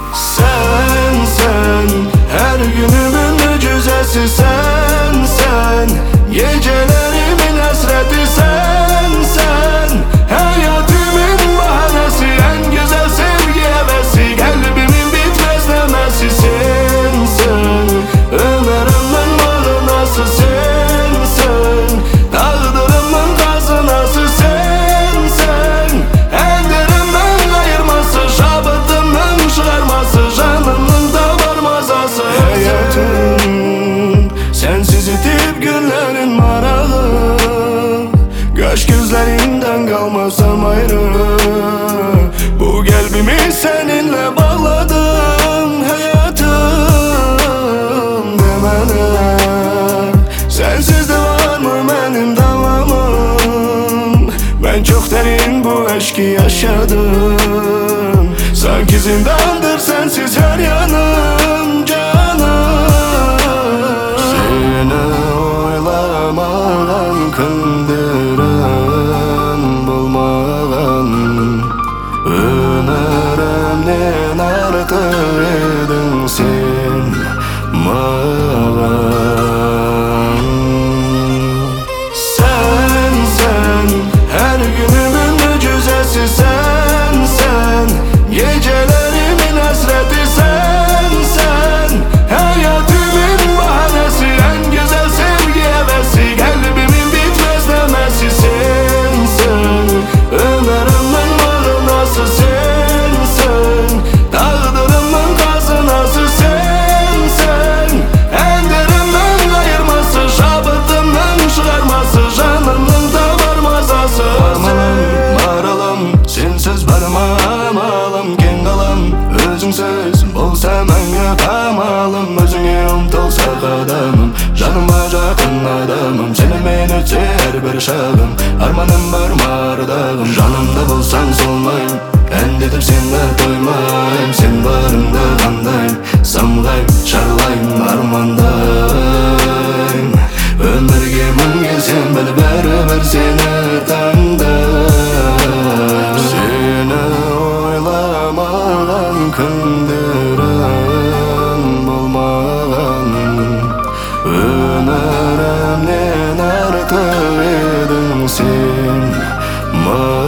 Sen her günümün mücizesi sen Gecelerimin hasreti sen Hayatımın bahanesi, en güzel sevgi hevesi, kalbimin bitmez nemesi sen Ömrümün manası sen Tağdırımın kazınası sen Endirimden ayırması, şabıtımın çıkarması, canımın da varmazası. Hayatım sensiz itip günlerin marağı, göz gözlerinden kalmasam ayrı. Bu kalbimi seninle bağladım hayatım, demene sensiz de var mı benim davamım? Ben çok derin bu aşkı yaşadım, sanki zindandır sensiz her yanım canım. Seni oylamadan kındıran bulmadan, ömrümden artık edin sen bana. Sen her günümün mücizesi sen Gecelerimin hasreti sen Hayatımın bahanesi, en güzel sevgi hevesi, kalbimin bitmez nemesi sen Ömrümün manası sen Tağdırımın kazınası sen Endirimden ayırması, şabıtımdan çıkarması, canımın da varmazası. Maralım sensiz varmam alım, kengalam özünsüz bolsa ben yatamam. Özüne umtulsak adamım, canıma yakın adamım, seni men ötser bir şağım, armanım var mardağım. Canımda bolsan solmayım, endedim senle doymayım, sen varımda kandayım, samgayım şarlayım armandayım. Ömürge min gelsem bel beraber seni tandayım. Seni oylamadan kındıran bulmadan, ömrümden artık edin sen bana.